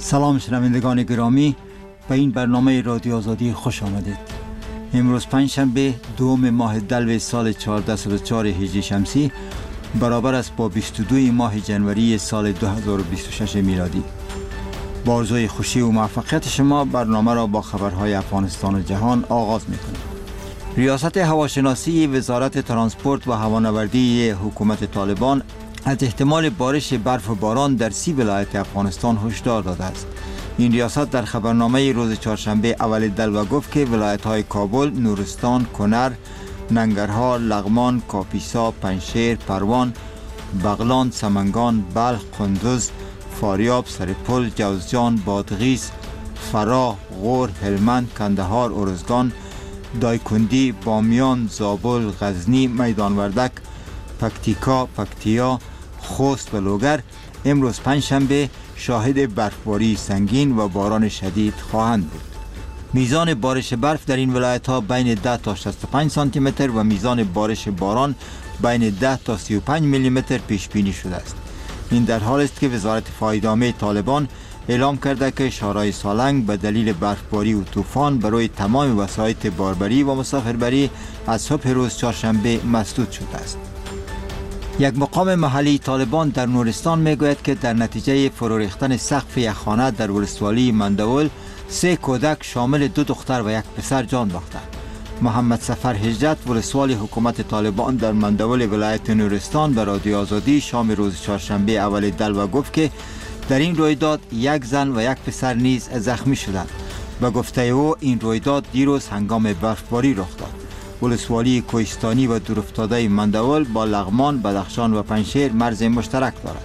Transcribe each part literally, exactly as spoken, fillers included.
سلام شنوندگان گرامی، به این برنامه رادیو آزادی خوش آمدید. امروز پنجشنبه دوم ماه دلو سال چهارده صد و چهار هجری شمسی برابر است با بیست و دو ماه جنوری سال دو هزار و بیست و شش میلادی. با آرزوی خوشی و موفقیت شما برنامه را با خبرهای افغانستان و جهان آغاز می‌کنیم. ریاست هواشناسی وزارت ترانسپورت و هوانوردی حکومت طالبان از احتمال بارش برف و باران در سی ولایت افغانستان هشدار داده است. این ریاست در خبرنامه روز چهارشنبه اول دلو گفت که ولایت‌های کابل، نورستان، کنر، ننگرهار، لغمان، کاپیسا، پنجشیر، پروان، بغلان، سمنگان، بلخ، قندوز، فاریاب، سرپل، جوزجان، بادغیس، فراه، غور، هلمند، کندهار، ارزگان، دایکندی، بامیان، زابل، غزنی، میدان وردک، پکتیکا، پکتیا، خوست و لوگر امروز پنجشنبه شاهد برفباری سنگین و باران شدید خواهند بود. میزان بارش برف در این ولایت ها بین ده تا شصت و پنج سانتی متر و میزان بارش باران بین ده تا سی و پنج میلی متر پیش بینی شده است. این در حال است که وزارت فایدامه طالبان اعلام کرده که شورای سالنگ به دلیل برفباری و طوفان برای تمام وسایط باربری و مسافربری از صبح روز چهارشنبه مسدود شده است. یک مقام محلی طالبان در نورستان میگوید که در نتیجه فرو ریختن سقف یک خانه در ولسوالی منداول سه کودک شامل دو دختر و یک پسر جان باختند. محمد سفر حجت ولسوالی حکومت طالبان در منداول ولایت نورستان به رادیو آزادی شام روز چهارشنبه اول دلو گفت که در این رویداد یک زن و یک پسر نیز زخمی شدند. به گفته او این رویداد دیروز هنگام برفباری رخ داد. ولسوالی کوهستانی و دورافتاده منداول با لغمان، بدخشان و پنجشیر مرز مشترک دارد.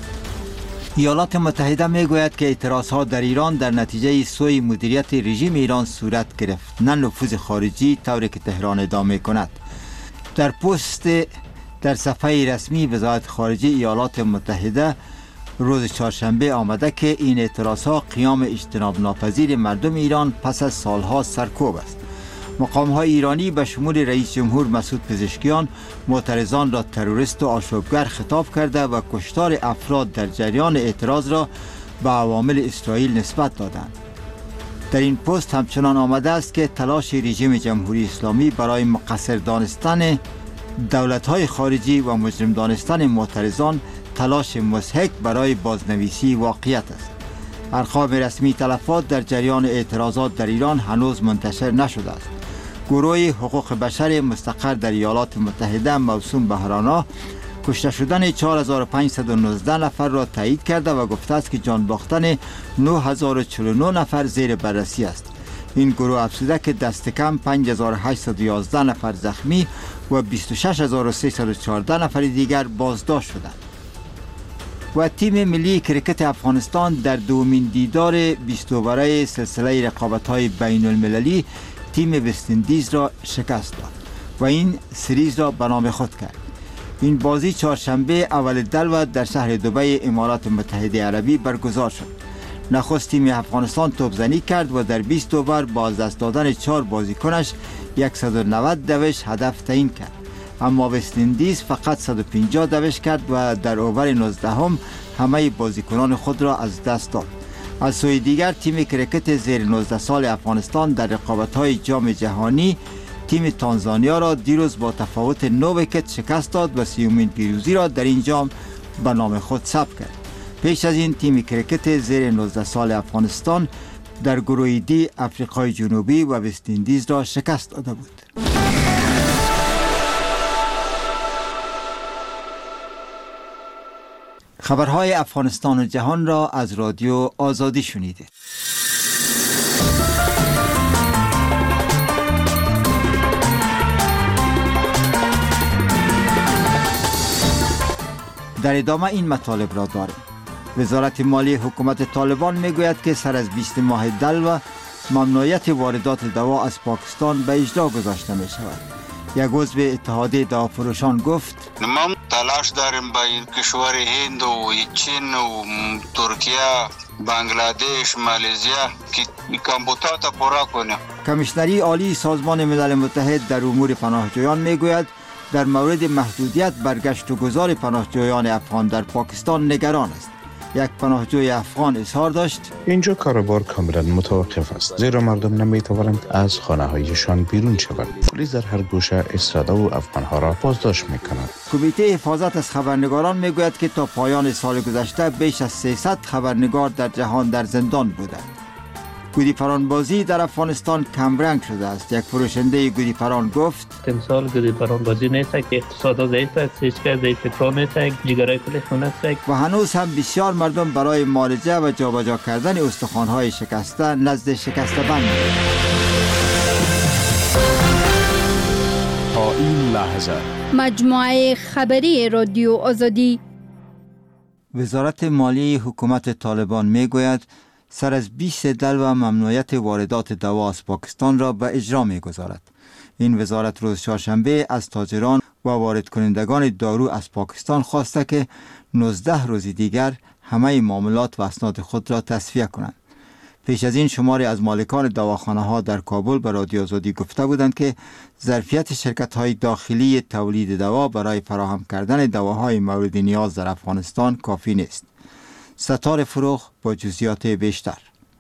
ایالات متحده میگوید که اعتراضها در ایران در نتیجه سوی مدیریت رژیم ایران صورت گرفت، نه نفوذ خارجی طوری که تهران ادعا کند. در پست در صفحه رسمی وزارت خارجه ایالات متحده روز چهارشنبه آمده که این اعتراضها قیام اجتناب ناپذیر مردم ایران پس از سالها سرکوب است. مقام‌های ایرانی به شمول رئیس جمهور مسعود پزشکیان معترضان را تروریست و آشوبگر خطاب کرده و کشتار افراد در جریان اعتراض را به عوامل اسرائیل نسبت دادند. در این پست همچنان آمده است که تلاش رژیم جمهوری اسلامی برای مقصر دانستن دولت‌های خارجی و مجرم دانستن معترضان تلاش مضحک برای بازنویسی واقعیت است. ارقام رسمی تلفات در جریان اعتراضات در ایران هنوز منتشر نشده است. گروه حقوق بشر مستقر در ایالات متحده موسوم به هرانا کشته شدن چهار هزار و پانصد و نوزده نفر را تایید کرده و گفته است که جان باختن نه هزار و چهل و نه نفر زیر بررسی است. این گروه افزوده که دست کم پنج هزار و هشتصد و یازده نفر زخمی و بیست و شش هزار و سیصد و چهارده نفر دیگر بازداشت شدند. و تیم ملی کرکت افغانستان در دومین دیدار بیست اووره سلسله رقابت‌های بین المللی تیم وست‌اندیز را شکست داد و این سریز را به نام خود کرد. این بازی چهارشنبه اول دلو در شهر دبی امارات متحده عربی برگزار شد. نخست تیم افغانستان توپزنی کرد و در بیست اوور با از دست دادن چهار بازیکنش صد و نود دوش هدف تعیین کرد. اما وست‌اندیز فقط صد و پنجاه دوش کرد و در اوور نوزدهم همه بازیکنان خود را از دست داد. از سوی دیگر تیم کرکت زیر نوزده سال افغانستان در رقابت‌های جام جهانی تیم تانزانیا را دیروز با تفاوت نه ویکت شکست داد و سیومین پیروزی را در این جام به نام خود ثبت کرد. پیش از این تیم کرکت زیر نوزده سال افغانستان در گروه دی افریقای جنوبی و وست‌اندیز را شکست داده بود. خبرهای افغانستان و جهان را از رادیو آزادی شنیدید. در ادامه این مطالب را داریم. وزارت مالی حکومت طالبان میگوید که سر از بیست ماه دلو ممنوعیت واردات دوا از پاکستان به اجرا گذاشته می شود. یک عضو اتحادیه دوافروشان گفت ما تلاش داریم با کشور هند و چین و ترکیه، بنگلادش، مالزیا که کمبوتا تا پورا کنیم. کمیشنری عالی سازمان ملل متحد در امور پناهجویان میگوید در مورد محدودیت برگشت و گذار پناهجویان افغان در پاکستان نگران است. یک پناهجوی افغان اظهار داشت: اینجا کاروبار کاملا متوقف است، زیرا مردم نمیتوانند از خانه هایشان بیرون شوند. پلیس در هر گوشه ایستاده و افغانها را بازداشت میکند. کمیته حفاظت از خبرنگاران میگوید که تا پایان سال گذشته بیش از سیصد خبرنگار در جهان در زندان بودند. گودی پرانبازی در افغانستان کمرنگ شده است. یک فروشنده گودی پران گفت: تمثال گودی پرانبازی نیست که اقتصاد ضعیف است، هیچ کس ضعیف فکر نیست، جگرای کلی خونه است. و هنوز هم بسیار مردم برای معالجه و جابجا کردن استخوان‌های شکسته نزد شکسته بند تا این لحظه مجموعه خبری رادیو آزادی. وزارت مالیه حکومت طالبان میگوید سر از بیست دلو و ممنوعیت واردات دوا از پاکستان را به اجرا می‌گذارد. این وزارت روز چهارشنبه از تاجران و وارد کنندگان دارو از پاکستان خواسته که نوزده روز دیگر همه معاملات و اسناد خود را تصفیه کنند. پیش از این شماری از مالکان دواخانه ها در کابل به رادیو آزادی گفته بودند که ظرفیت شرکت های داخلی تولید دوا برای فراهم کردن دواهای مورد نیاز در افغانستان کافی نیست. ستار فروغ با جزئیات بیشتر.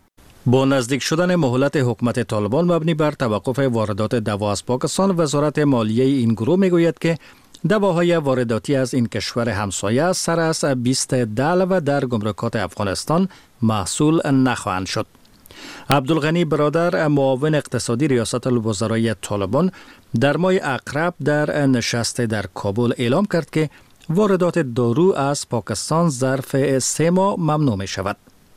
با نزدیک شدن مهلت حکومت طالبان مبنی بر توقف واردات دوا از پاکستان، وزارت مالیه این گروه میگوید که دواهای وارداتی از این کشور همسایه سر از بیست دلو در گمرکات افغانستان محصول نخواهند شد. عبدالغنی برادر، معاون اقتصادی ریاست الوزرای طالبان، در ماه اقرب در نشست در کابل اعلام کرد که واردات دارو از پاکستان ظرف سه ماه ممنوع می شود.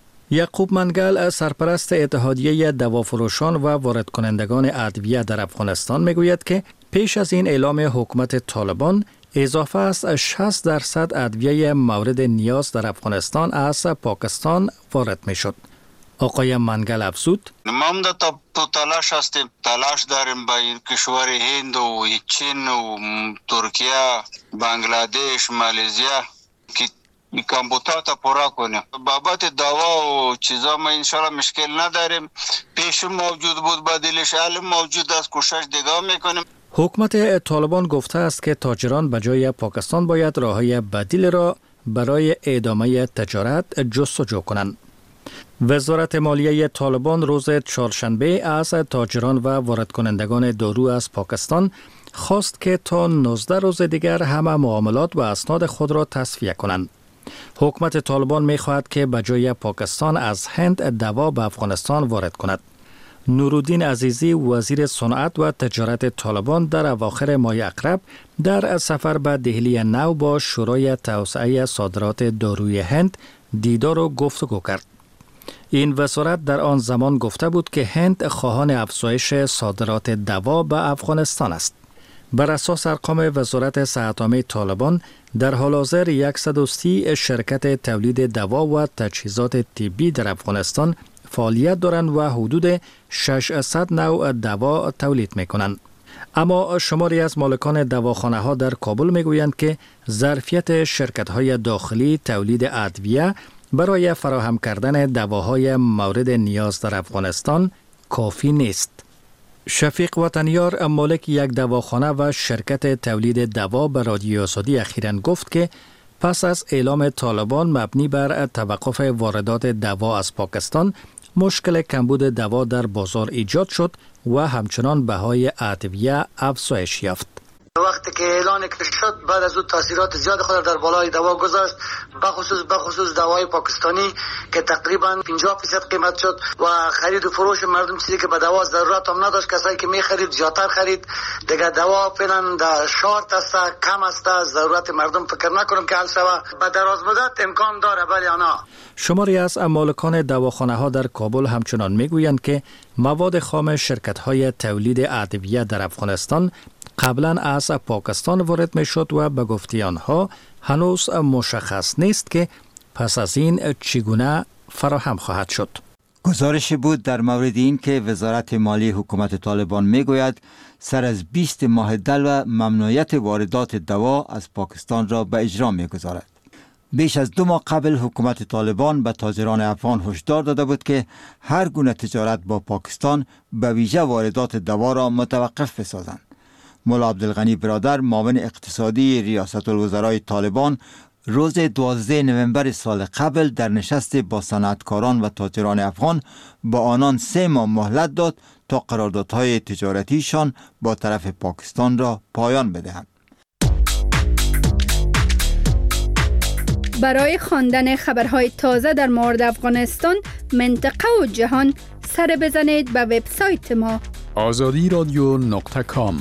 یعقوب منگل، سرپرست اتحادیه دوافروشان و وارد کنندگان ادویه در افغانستان میگوید که پیش از این اعلام حکومت طالبان اضافه از شصت درصد ادویه مورد نیاز در افغانستان از پاکستان وارد می شد. آقای منگل افزود: ما هم تا تلاش هستیم، تلاش داریم با کشور هند و چین و ترکیه، بنگلادش، مالزیا که کمبوتا تا پورا کنیم. بابت دوا و چیزا ما انشالله مشکل نداریم. پیش موجود بود، بدیلش علم موجود است، کوشش دیگه میکنیم. حکومت طالبان گفته است که تاجران به جای پاکستان باید راههای بدیل را برای ادامه تجارت جستجو کنند. وزارت مالیه طالبان روز چهارشنبه از تاجران و وارد کنندگان دارو از پاکستان خواست که تا نوزده روز دیگر همه معاملات و اسناد خود را تصفیه کنند. حکومت طالبان می خواهد که به جای پاکستان از هند دوا به افغانستان وارد کند. نورالدین عزیزی، وزیر صنعت و تجارت طالبان، در اواخر ماه اقرب در سفر به دهلی نو با شورای توسعه صادرات داروی هند دیدار و گفتگو کرد. این وزارت در آن زمان گفته بود که هند خواهان افزایش صادرات دوا به افغانستان است. بر اساس ارقام وزارت صحت‌عامه طالبان، در حال حاضر صد و سی شرکت تولید دوا و تجهیزات طبی در افغانستان فعالیت دارند و حدود ششصد نوع دوا تولید می‌کنند. اما شماری از مالکان دواخانه ها در کابل میگویند که ظرفیت شرکت های داخلی تولید ادویه برای فراهم کردن دواهای مورد نیاز در افغانستان کافی نیست. شفیق وطنیار، مالک یک دواخانه و شرکت تولید دوا، به رادیو آزادی اخیراً گفت که پس از اعلام طالبان مبنی بر توقف واردات دوا از پاکستان، مشکل کمبود دوا در بازار ایجاد شد و همچنان بهای ادویه افزایش یافت. وقتی که اعلان شد، بعد از اون تاثیرات زیاد خود در بالای دوا گذاشت، بخصوص بخصوص دوای پاکستانی که تقریبا پنجاه درصد قیمت شد و خرید و فروش مردم چیزی که به دوا ضرورت هم نداشت، کسایی که می خرید زیادتر خرید. دیگه دوا فعلا در شارت است، کم است، ضرورت مردم فکر نکنم که حل شود. به دراز مدت امکان داره ولی نه. شماری از مالکان دواخانه ها در کابل همچنان میگویند که مواد خام شرکت های تولید ادویه در افغانستان قبلا از پاکستان وارد می شد و به گفته آنها هنوز مشخص نیست که پس از این چگونه فراهم خواهد شد. گزارشی بود در مورد این که وزارت مالیه حکومت طالبان می گوید سر از بیست ماه دلو ممنوعیت واردات دوا از پاکستان را به اجرا می گذارد. بیش از دو ماه قبل حکومت طالبان به تاجران افغان هشدار داده بود که هر گونه تجارت با پاکستان به ویژه واردات دوا را متوقف بسازند. مولا عبدالغنی برادر، معاون اقتصادی ریاست الوزرای طالبان، روز دوازده نوامبر سال قبل در نشست با صنعتکاران و تاجران افغان با آنان سه ماه مهلت داد تا قراردادهای تجارتیشان با طرف پاکستان را پایان بدهند. برای خواندن خبرهای تازه در مورد افغانستان، منطقه و جهان، سر بزنید به وبسایت ما آزادی رادیو نقطه کام.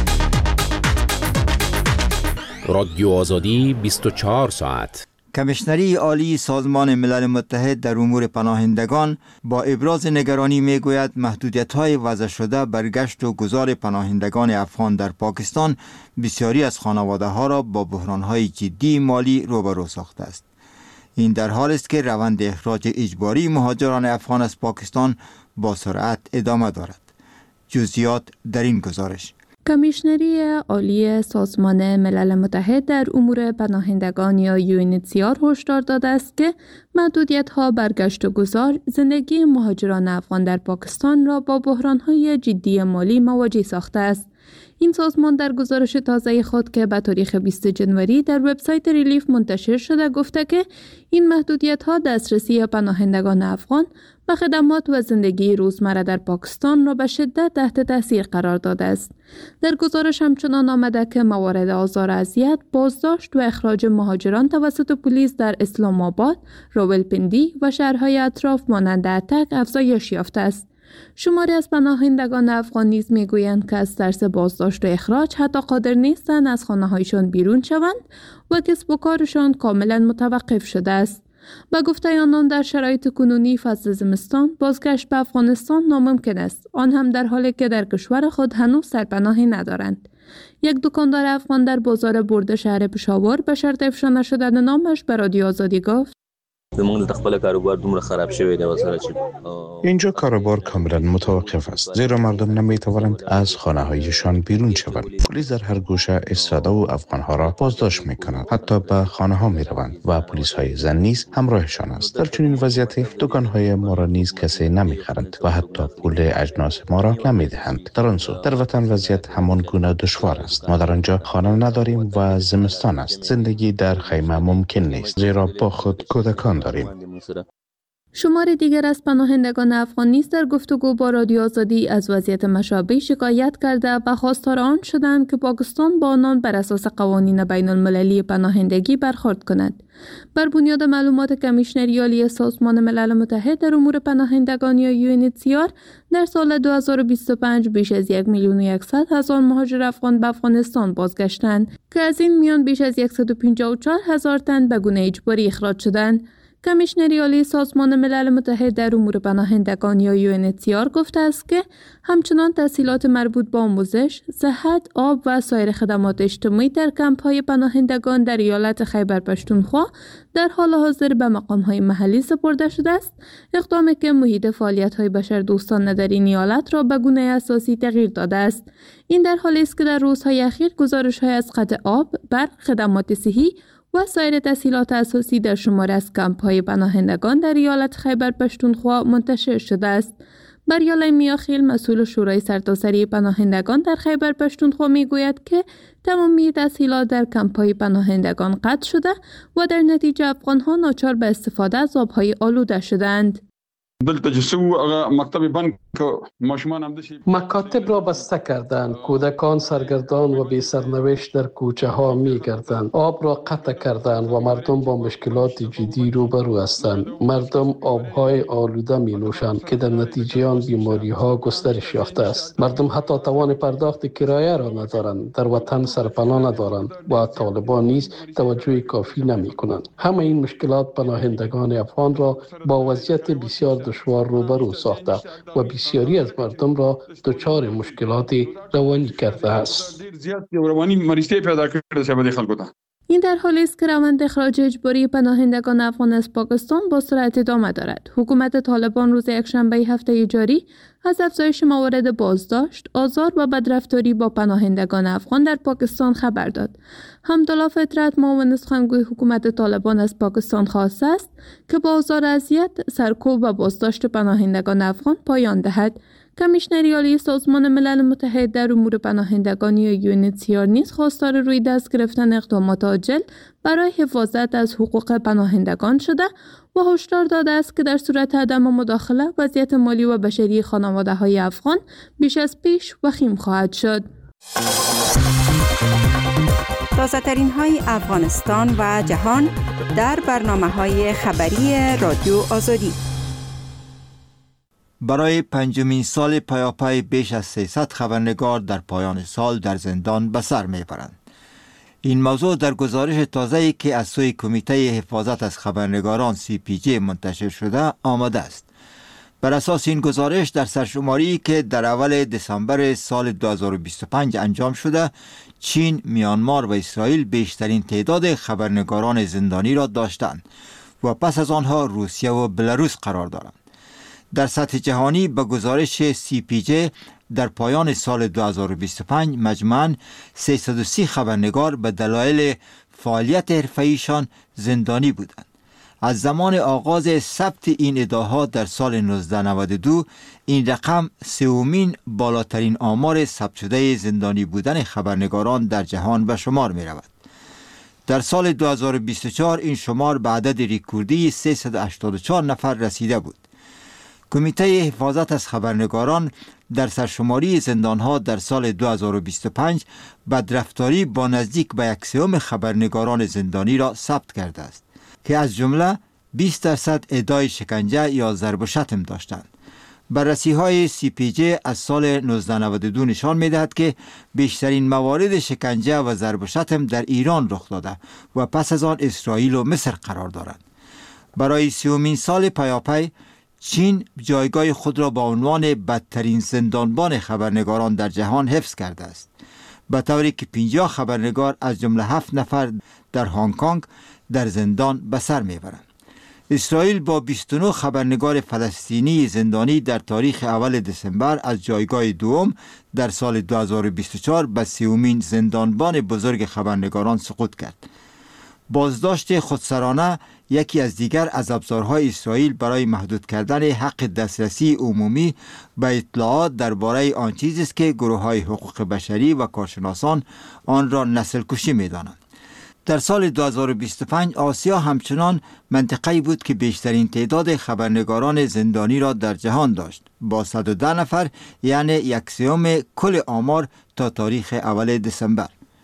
رادیو آزادی بیست و چهار ساعت. کمیشنری عالی سازمان ملل متحد در امور پناهندگان با ابراز نگرانی میگوید محدودیت‌های وضع شده برگشت و گذار پناهندگان افغان در پاکستان بسیاری از خانواده‌ها را با بحران‌های جدی مالی روبرو ساخته است. این در حالی است که روند اخراج اجباری مهاجران افغان از پاکستان با سرعت ادامه دارد. جزئیات در این گزارش. کمیشنری عالی سازمان ملل متحد در امور پناهندگان یا یو ان اچ سی آر هشدار داده است که محدودیت‌ها برگشت و گذار زندگی مهاجران افغان در پاکستان را با بحران‌های جدی مالی مواجه ساخته است. این سازمان در گزارش تازه خود که به تاریخ بیست جنوری در وبسایت ریلیف منتشر شده گفته که این محدودیت‌ها دسترسی پناهندگان افغان به خدمات و زندگی روزمره در پاکستان را به شدت تحت تاثیر قرار داده است. در گزارش همچنان آمده که موارد آزار و اذیت، بازداشت و اخراج مهاجران توسط پلیس در اسلام آباد، راولپندی و شهرهای اطراف مانند اتک افزایش یافته است. شماری از پناهندگان افغان نیز میگویند که از ترس بازداشت و اخراج حتی قادر نیستند از خانه‌هایشان بیرون شوند و کسب و کارشان کاملا متوقف شده است. با گفته آنان در شرایط کنونی فصل زمستان بازگشت به افغانستان ناممکن است، آن هم در حالی که در کشور خود هنوز سرپناهی ندارند. یک دکاندار افغان در بازار برده شهر پشاور به شرط افشا نشدن نامش به رادیو آزادی گفت: زمونږ د خپل کاروبار دومره خراب شوی دی وسره چې اینجا کاروبار کاملا متوقف است، زیرا مردم نمیتوانند از خانه هایشان بیرون شوند. پلیس در هر گوشه استراده و افغانها را بازداشت میکنند، حتی به خانه ها میروند و پلیس های زن نیز همراهشان است. در چنین وضعیتی دکان های ما را نیز کسی نمیخرند و حتی پول اجناس ما را نمیدهند. در آن سو در وطن وضعیت همان گونه دشوار است. ما در آنجا خانه نداریم و زمستان است. زندگی در خیمه ممکن نیست، زیرا با خود کودکان داریم. شمار دیگر از پناهندگان افغان نیز در گفتگو با رادیو آزادی از وضعیت مشابه شکایت کرده و خواستار آن شدند که پاکستان با آنان بر اساس قوانین بین المللی پناهندگی برخورد کند. بر بنیاد معلومات کمیشنری عالی سازمان ملل متحد در امور پناهندگان یا یو ان اچ سی آر، در سال دو هزار و بیست و پنج بیش از یک میلیون و صد هزار مهاجر افغان به افغانستان بازگشتند که از این میان بیش از صد و پنجاه و چهار هزار تن به گونه اجباری اخراج شدند. کمیشنری عالی سازمان ملل متحد در امور پناهندگان یا یو ان اچ سی آر گفته است که همچنان تسهیلات مربوط به آموزش، صحت، آب و سایر خدمات اجتماعی در کمپ‌های پناهندگان در ایالت خیبر پختونخوا در حال حاضر به مقام‌های محلی سپرده شده است، اقدامی که محیط فعالیت‌های بشردوستانه در این ایالت را به گونه اساسی تغییر داده است. این در حالی است که در روزهای اخیر گزارش‌های از قطع آب، برق، خدمات صحی و سایر تسهیلات اساسی در شمار از کمپ‌های پناهندگان در ایالت خیبر پختونخوا منتشر شده است. بریال میاخیل، مسئول شورای سرتاسری پناهندگان در خیبر پختونخوا میگوید که تمامی تسهیلات در کمپ‌های پناهندگان قطع شده و در نتیجه افغان‌ها ناچار به استفاده از آب‌های آلوده شدند. مکاتب را بسته کردند، کودکان سرگردان و بی سرنوشت در کوچه ها می گردند، آب را قطع کردند و مردم با مشکلات جدی روبرو هستند. مردم آبهای آلوده می نوشند که در نتیجه آن بیماری ها گسترش یافته است. مردم حتی توان پرداخت کرایه را ندارند، در وطن سرپناه ندارند و طالبان نیز توجه کافی نمی کنند. همه این مشکلات پناهندگان افغان را با وضعیت بسیار دشوار روبرو ساخته و بسیاری از مردم را دچار مشکلات روانی کرده است. این در حالی است که روند اخراج اجباری پناهندگان افغان از پاکستان با سرعت ادامه دارد. حکومت طالبان روز یکشنبه هفته جاری از افزایش موارد بازداشت، آزار و بدرفتاری با پناهندگان افغان در پاکستان خبر داد. حمدالله فطرت، معاون سخنگوی حکومت طالبان از پاکستان خواسته است که با آزار و اذیت، سرکوب و بازداشت پناهندگان افغان پایان دهد. کمیشنر عالی سازمان ملل متحد در امور پناهندگان یا یو ان اچ سی آر نیز خواستار روی دست گرفتن اقدامات عاجل برای حفاظت از حقوق پناهندگان شده و هشدار داده است که در صورت عدم مداخله وضعیت مالی و بشری خانواده‌های افغان بیش از پیش وخیم خواهد شد. تازه ترین های افغانستان و جهان در برنامه های خبری رادیو آزادی. برای پنجمین سال پیاپی بیش از سیصد خبرنگار در پایان سال در زندان به سر میبرند. این موضوع در گزارش تازه‌ای که از سوی کمیته حفاظت از خبرنگاران سی پی جی منتشر شده آمده است. بر اساس این گزارش در سرشماری که در اول دسامبر سال دو هزار و بیست و پنج انجام شده، چین، میانمار و اسرائیل بیشترین تعداد خبرنگاران زندانی را داشتند و پس از آنها روسیه و بلاروس قرار دارند. در سطح جهانی به گزارش سی پی جی در پایان سال دو هزار و بیست و پنج مجموعاً سیصد و سی خبرنگار به دلایل فعالیت حرفه‌ایشان زندانی بودند. از زمان آغاز ثبت این ادعاها در سال نوزده نود و دو این رقم سومین بالاترین آمار ثبت شده زندانی بودن خبرنگاران در جهان به شمار می رود. در سال دو هزار و بیست و چهار این شمار به عدد ریکوردی سیصد و هشتاد و چهار نفر رسیده بود. کمیته حفاظت از خبرنگاران در سرشماری زندانها در سال دو هزار و بیست و پنج بدرفتاری با نزدیک به یک سوم خبرنگاران زندانی را ثبت کرده است که از جمله بیست درصد ادعای شکنجه یا ضرب و شتم داشتند. بررسی های سی پی جی از سال نوزده نود و دو نشان می دهد که بیشترین موارد شکنجه و ضرب و شتم در ایران رخ داده و پس از آن اسرائیل و مصر قرار دارند. برای سیومین سال پیاپی چین جایگاه خود را با عنوان بدترین زندانبان خبرنگاران در جهان حفظ کرده است، به طوری که پنجاه خبرنگار از جمله هفت نفر در هنگ کنگ در زندان به سر میبرند. اسرائیل با بیست و نه خبرنگار فلسطینی زندانی در تاریخ اول دسامبر از جایگاه دوم در سال دو هزار و بیست و چهار به سومین زندانبان بزرگ خبرنگاران سقوط کرد. بازداشت خودسرانه یکی از دیگر از ابزارهای اسرائیل برای محدود کردن حق دسترسی عمومی به اطلاعات درباره آن چیزی است که گروه‌های حقوق بشری و کارشناسان آن را نسل کشی می‌دانند. در سال دو هزار و بیست و پنج آسیا همچنان منطقه‌ای بود که بیشترین تعداد خبرنگاران زندانی را در جهان داشت با صد و ده نفر، یعنی یک سوم کل آمار تا تاریخ اول دسامبر.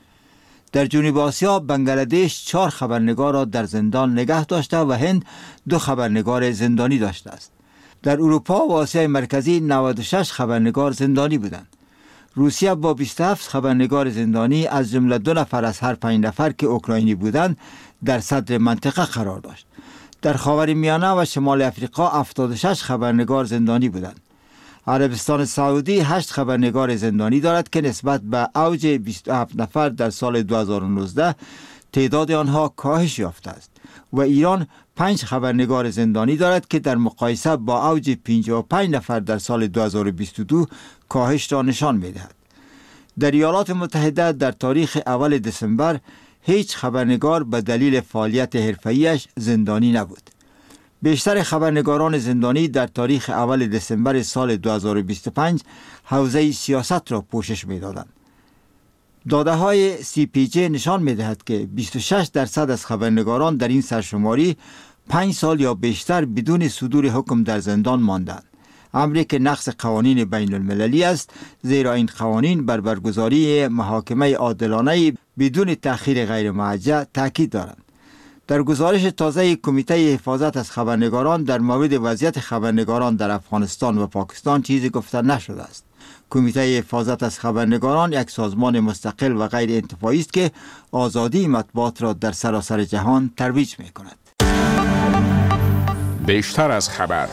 در جنوب آسیا بنگلادش چهار خبرنگار را در زندان نگه داشته و هند دو خبرنگار زندانی داشته است. در اروپا و آسیای مرکزی نود و شش خبرنگار زندانی بودند. روسیه با بیست و هفت خبرنگار زندانی از جمله دو نفر از هر پنج نفر که اوکراینی بودند در صدر منطقه قرار داشت. در خاورمیانه و شمال افریقا هفتاد و شش خبرنگار زندانی بودند. عربستان سعودی هشت خبرنگار زندانی دارد که نسبت به اوج بیست و هفت نفر در سال دو هزار و نوزده تعداد آنها کاهش یافته است و ایران پنج خبرنگار زندانی دارد که در مقایسه با اوج پنجاه و پنج نفر در سال دو هزار و بیست و دو کاهش را نشان می‌دهد. در ایالات متحده در تاریخ اول دسامبر هیچ خبرنگار به دلیل فعالیت حرفه‌ایش زندانی نبود. بیشتر خبرنگاران زندانی در تاریخ اول دسامبر سال دو هزار و بیست و پنج حوزه سیاست را پوشش می‌دادند. داده های سی پی جی نشان می‌دهد که بیست و شش درصد از خبرنگاران در این سرشماری پنج سال یا بیشتر بدون صدور حکم در زندان ماندند. امری که نقض قوانین بین المللی است، زیرا این قوانین بر برگزاری محاکمه عادلانه بدون تأخیر غیر معجل تاکید دارند. در گزارش تازه کمیته حفاظت از خبرنگاران در مورد وضعیت خبرنگاران در افغانستان و پاکستان چیزی گفته نشده است. کمیته حفاظت از خبرنگاران یک سازمان مستقل و غیر انتفاعی است که آزادی مطبوعات را در سراسر جهان ترویج می‌کند. بیشتر از خبر.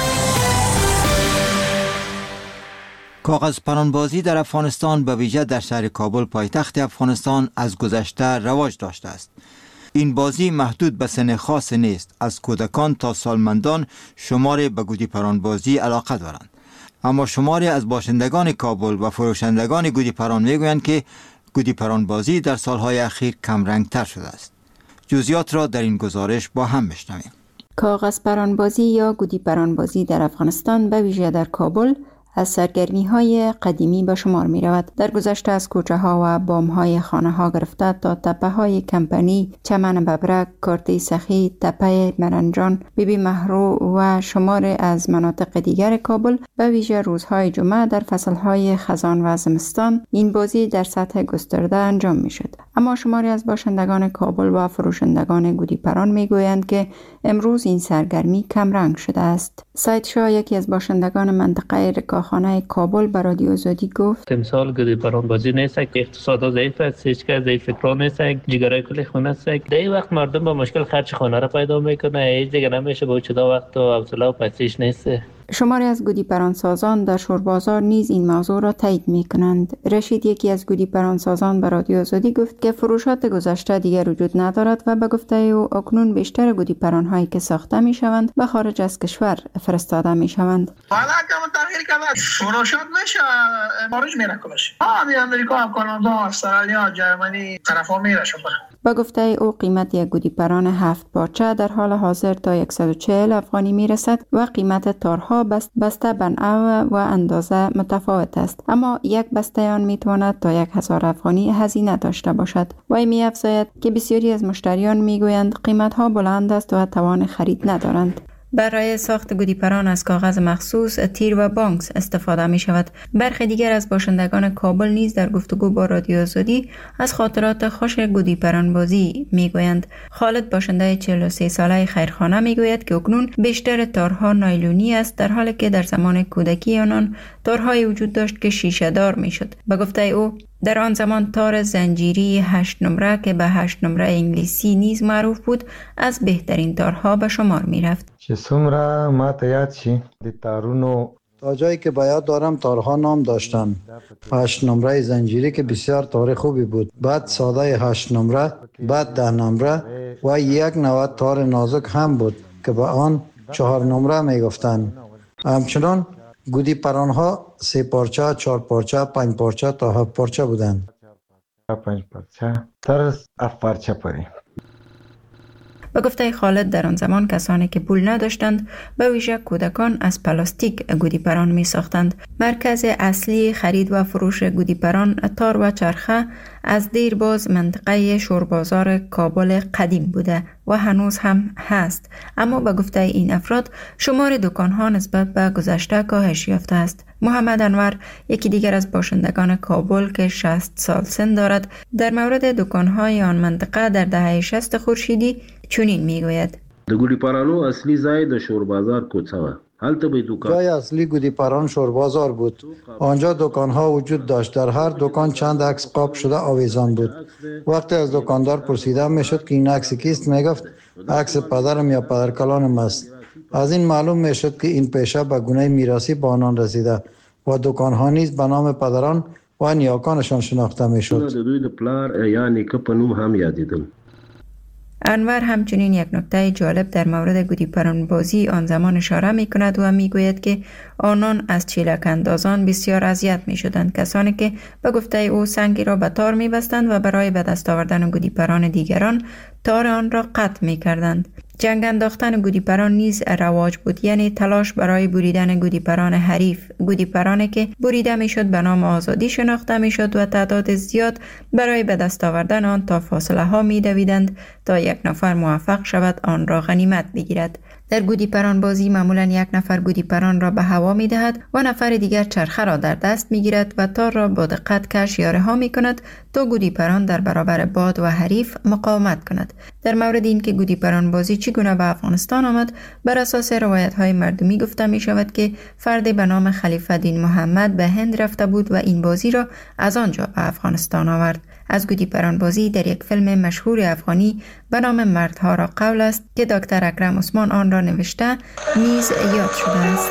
کاغذ پرانبازی در افغانستان به ویژه در شهر کابل پایتخت افغانستان از گذشته رواج داشته است. این بازی محدود به سن خاص نیست. از کودکان تا سالمندان شمار به گودی پرانبازی علاقه دارند. اما شماری از باشندگان کابل و فروشندگان گودی پران میگویند که گودی پرانبازی در سالهای اخیر کم رنگ تر شده است. جزئیات را در این گزارش با هم بشنویم. کاغذ پرانبازی یا گودی پرانبازی در افغانستان به ویژه در کابل از سرگرمی های قدیمی به شمار می رود. در گذشته از کوچه ها و بام های خانه ها گرفته تا تپه های کمپنی، چمن ببرک، کارتی سخی، تپه مرنجان، بیبی مهرو و شمار از مناطق دیگر کابل به ویژه روزهای جمعه در فصلهای خزان و زمستان این بازی در سطح گسترده انجام می شد. اما شماری از باشندگان کابل و فروشندگان گودی پران می گویند که امروز این سرگرمی کم رنگ شده است. سید شاه یکی از باشندگان منطقه رکاخانه کابل به رادیو آزادی گفت امسال گودی پران بازی نیست که اقتصاد ضعیف است، هیچ کس ضعیف فکر نیست، جگرای کلی خونه است. در این وقت مردم با مشکل خرج خانه را پیدا میکنه، هیچ دیگه نمیشه با چدا وقت و حوصله و پسیش نیست. شماری از گودی پرانسازان در شوربازار نیز این موضوع را تایید می کنند. رشید یکی از گودی پرانسازان به رادیو آزادی گفت که فروشات گذشته دیگر وجود ندارد و به گفته او اکنون بیشتر گودی پرانهایی که ساخته می شوند به خارج از کشور فرستاده می شوند. حالا که تغییر کرده فروشات میشه خارج میره کلش. آ امریکا، کانادا، استرالیا، جرمنی طرفا میره شما. با گفته او قیمت یک گودی پران هفت پارچه در حال حاضر تا صد و چهل افغانی می رسد و قیمت تارها بست بسته بر نوع و اندازه متفاوت است، اما یک بسته آن می تواند تا یک هزار افغانی هزینه داشته باشد. وی می افزاید که بسیاری از مشتریان می گویند قیمت ها بلند است و توان خرید ندارند. برای ساخت گودی پران از کاغذ مخصوص، تیر و بانکس استفاده می شود. برخی دیگر از باشندگان کابل نیز در گفتگو با رادیو آزادی از خاطرات خوش گودی پران بازی می گویند. خالد باشنده چهل و سه ساله خیرخانه می گوید که اکنون بیشتر تارها نایلونی است، در حالی که در زمان کودکی آنان تارهای وجود داشت که شیشه دار می شد. به گفته او در آن زمان تار زنجیری هشت نمره که به هشت نمره انگلیسی نیز معروف بود از بهترین تارها به شمار می رفت. چه سمره ما تیاد شی دی تارونو تا جایی که باید دارم تارها نام داشتن. هشت نمره زنجیری که بسیار تار خوبی بود، بعد ساده هشت نمره، بعد ده نمره و یک نوع تار نازک هم بود که به آن چهار نمره می گفتن. همچنان گودی پرانها سه پارچه، چهار پارچه، پنج پارچه تا هفت پارچه بودند. پنج پارچه تا هفت پارچه پری. به گفته خالد در آن زمان کسانی که پول نداشتند به ویژه کودکان از پلاستیک گودی پران می ساختند. مرکز اصلی خرید و فروش گودی پران تار و چرخه از دیرباز منطقه شوربازار کابل قدیم بوده و هنوز هم هست، اما به گفته این افراد شمار دکانها نسبت به گذشته کاهش یافته است. محمد انور یکی دیگر از باشندگان کابل که شصت سال سن دارد در مورد دکانهای آن منطقه در دهه شصت خورشیدی چنین میگوید: د ګوډي پرانو اصلي ځای د شور بازار کوڅه و. هلته به دکان جای اصلی گودی پران شور بازار بود. آنجا دکانها وجود داشت. در هر دکان چند عکس قاب شده آویزان بود. وقتی از دکاندار پرسیده میشد که این عکس کیست، میگفت عکس پدرم یا پدرکلانم است. از این معلوم میشد که این پیشه به گونه میراثی به آنان رسیده و دکانها نیز به نام پدران و نیاکانشان شناخته میشد. د دوی د پلار یا نیکه په نوم هم یادیدل. انور همچنین یک نکته جالب در مورد گودی پران بازی آن زمان اشاره می کند و می گوید که آنان از چیلک اندازان بسیار اذیت می شدند، کسانی که به گفته او سنگی را به تار می بستند و برای به دست آوردن گودی پران دیگران تار آن را قطع می کردند. جنگ انداختن گودی پران نیز رواج بود، یعنی تلاش برای بریدن گودی پران حریف. گودی پرانی که بریده می شد به نام آزادی شناخته می شد و تعداد زیاد برای به دست آوردن آن تا فاصله ها می دویدند تا یک نفر موفق شود آن را غنیمت بگیرد. در گودی پران بازی معمولا یک نفر گودی پران را به هوا می دهد و نفر دیگر چرخه را در دست می گیرد و تار را با دقت کش یاره ها می کند تا گودی پران در برابر باد و حریف مقاومت کند. در مورد این که گودی پران بازی چگونه به افغانستان آمد، بر اساس روایت های مردمی گفته می شود که فردی به نام خلیفه دین محمد به هند رفته بود و این بازی را از آنجا به افغانستان آورد. از گودی پران بازی در یک فیلم مشهور افغانی به نام مردها را قول است که دکتر اکرم عثمان آن را نوشته نیز یاد شده است.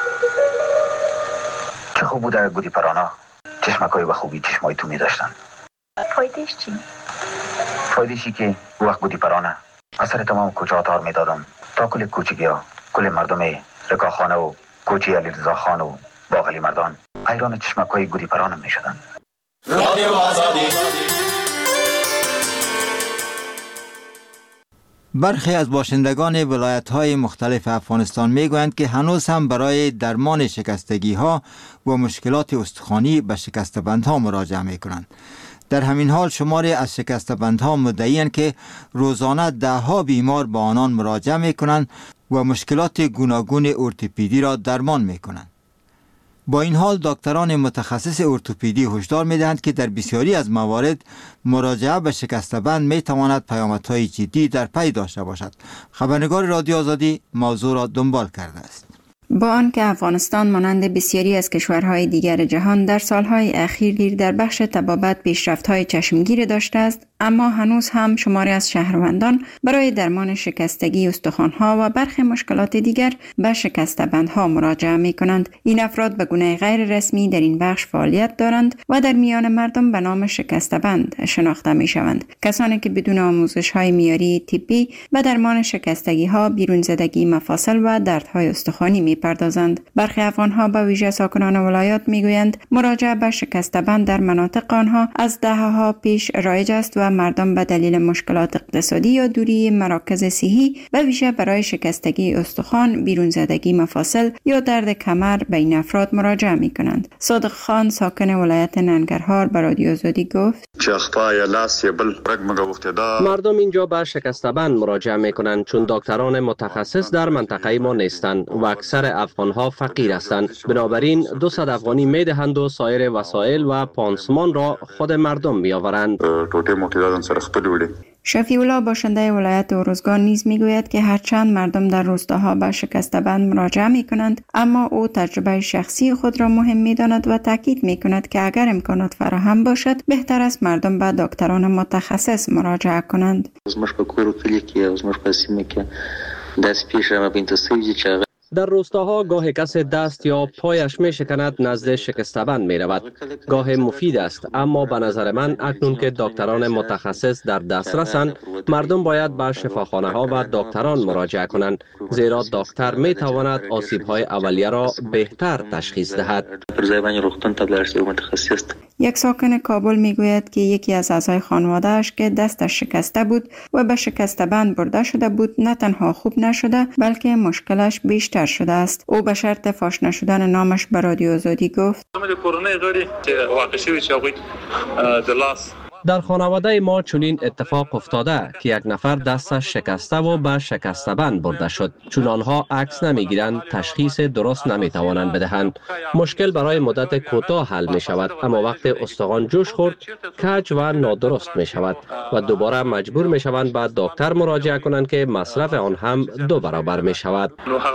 چه خوب بوده گودی پرانا، چشمکای و خوبی چشمای تو می داشتن. فایدهش چی؟ فایدهشی که وقت گودی پرانه اثر تمام کوچه ها تار می دادم تا کل کوچگی ها، کل مردم رکاخانه و کوچه علی رضا خان و باغ علی مردان حیران چشمکای گودی پرانه می شدن. رادیو آزادی. برخی از باشندگان ولایت‌های مختلف افغانستان میگویند که هنوز هم برای درمان شکستگی‌ها و مشکلات استخوانی به شکسته‌بندها مراجعه می‌کنند. در همین حال شماری از شکسته‌بندها مدعی‌اند که روزانه ده‌ها بیمار با آنان مراجعه می‌کنند و مشکلات گوناگون ارتوپدی را درمان می‌کنند. با این حال دکتران متخصص ارتوپدی هشدار می‌دهند که در بسیاری از موارد مراجعه به شکسته‌بند می‌تواند پیامدهای جدی در پی داشته باشد. خبرنگار رادیو آزادی موضوع را دنبال کرده است. با آنکه افغانستان مانند بسیاری از کشورهای دیگر جهان در سالهای اخیر در بخش طبابت پیشرفت‌های چشمگیر داشته است، اما هنوز هم شماری از شهروندان برای درمان شکستگی استخوان‌ها و برخی مشکلات دیگر به شکسته‌بندها مراجعه می‌کنند. این افراد به گونه غیر رسمی در این بخش فعالیت دارند و در میان مردم به نام شکسته‌بند شناخته می‌شوند. کسانی که بدون آموزش‌های معیاری طبی به درمان شکستگی‌ها، بیرون‌زدگی مفاصل و دردهای استخوانی می‌پردازند. برخی افغان‌ها به ویژه ساکنان ولایات می‌گویند مراجعه به شکسته‌بند در مناطق آنها از دهه‌ها پیش رایج است و مردم به دلیل مشکلات اقتصادی یا دوری مراکز صحی به ویژه برای شکستگی استخوان، بیرون زدگی مفاصل یا درد کمر به این افراد مراجعه می کنند. صادق خان ساکن ولایت ننگرهار به رادیو آزادی گفت: مردم اینجا به شکسته‌بند مراجعه می کنند چون دکتران متخصص در منطقه ما نیستند و اکثر افغان‌ها فقیر هستند. بنابراین دویست افغانی می دهند و سایر وسایل و پانسمان را خود مردم می آورند. شفیع الله باشنده ولایت ارزگان نیز میگوید که هرچند مردم در روستاها به شکسته‌بند مراجعه می کنند، اما او تجربه شخصی خود را مهم می داند و تاکید می کند که اگر امکانات فراهم باشد بهتر است مردم به دکتران متخصص مراجعه کنند. در روستاها گاه کسی دست یا پایش می شکند نزد شکسته‌بند می رود. گاه مفید است، اما به نظر من اکنون که دکتران متخصص در دسترسند، مردم باید به شفاخانه ها و دکتران مراجعه کنند، زیرا دکتر می تواند آسیب های اولیه را بهتر تشخیص دهد. یک ساکن کابل می گوید که یکی از اعضای خانواده‌اش که دستش شکسته بود و به شکسته‌بند برده شده بود، نه تنها خوب نشده بلکه مشکلش بیشتر شده است. او به شرط فاش نشدن نامش به رادیو آزادی گفت: در خانواده ما چنین اتفاق افتاده که یک نفر دستش شکسته و به شکسته‌بند برده شد. چون آنها عکس نمیگیرند، تشخیص درست نمیتوانند بدهند. مشکل برای مدت کوتاه حل می شود، اما وقت استخوان جوش خورد کج و نادرست می شود و دوباره مجبور می شوند به دکتر مراجعه کنند که مصرف آن هم دو برابر می شود.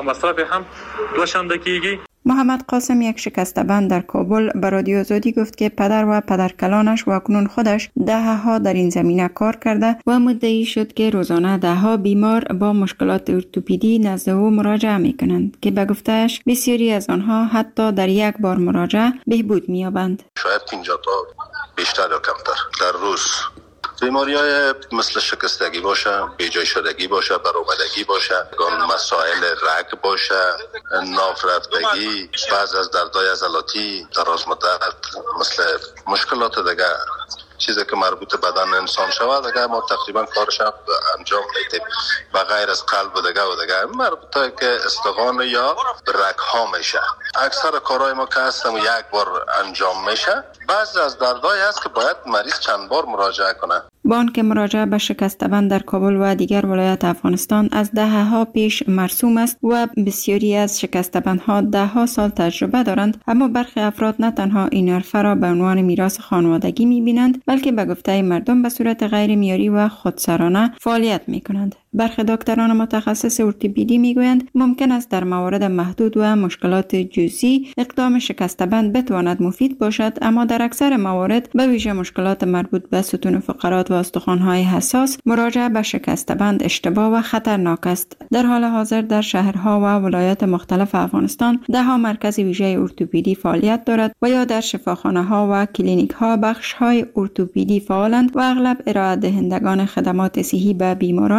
محمد قاسم یک شکسته‌بند در کابل به رادیو آزادی گفت که پدر و پدرکلانش و اکنون خودش دهه‌ها در این زمینه کار کرده و مدعی شد که روزانه دهها بیمار با مشکلات ارتوپدی نزد او مراجعه می‌کنند که به گفته‌اش بسیاری از آنها حتی در یک بار مراجعه بهبود می‌یابند. شاید پنجاه تا بیشتر یا کمتر در روز. بیماری‌های مثل شکستگی باشه، بیجای شدگی باشه، برآمدگی باشه، مسائل رگ باشه، ناف رفتگی، بعض از دردهای عضلاتی دراز مدت، مثل مشکلات دیگه چیزی که مربوط به بدن انسان شود دیگه ما تقریبا کارش انجام میدیم و غیر از قلب و دیگه و دیگه مربوطه که استخوان یا رگ ها میشه. اکثر کارهای ما که هستم یک بار انجام میشه. بعضی از دردهای هست که باید مریض چند بار مراجعه کنه. با آنکه مراجعه به شکسته‌بند در کابل و دیگر ولایات افغانستان از دهه‌ها پیش مرسوم است و بسیاری از شکسته‌بندها دهها سال تجربه دارند، اما برخی افراد نه تنها این حرفه را به عنوان میراث خانوادگی می‌بینند، بلکه به گفته مردم به صورت غیر معیاری و خودسرانه فعالیت می‌کنند. برخی دکتران متخصص ارتوپدی می‌گویند ممکن است در موارد محدود و مشکلات جزئی اقدام شکسته‌بند بتواند مفید باشد، اما در اکثر موارد به ویژه مشکلات مربوط به ستون فقرات و استخوان‌های حساس مراجعه به شکسته‌بند اشتباه و خطرناک است. در حال حاضر در شهرها و ولایات مختلف افغانستان ده‌ها مرکز ویژه ارتوپدی فعالیت دارد و یا در شفاخانه‌ها و کلینیک‌ها بخش‌های ارتوپدی فعالند و اغلب ارائه دهندگان خدمات صحی به بیماران با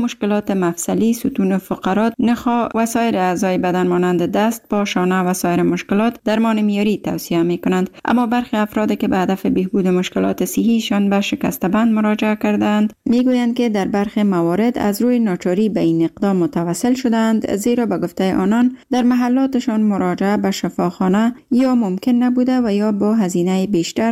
مشکلات مفصلی، ستون فقرات، نخا و سایر اعضای بدن مانند دست، پا، شانه و سایر مشکلات درمان معیاری توصیه می کنند. اما برخی افراد که به هدف بهبود مشکلات صحیشان به شکسته‌بند مراجعه کردند میگویند که در برخی موارد از روی ناچاری به این اقدام متوسل شدند، زیرا به گفته آنان در محلاتشان مراجعه به شفاخانه یا ممکن نبوده و یا با هزینه بیشتر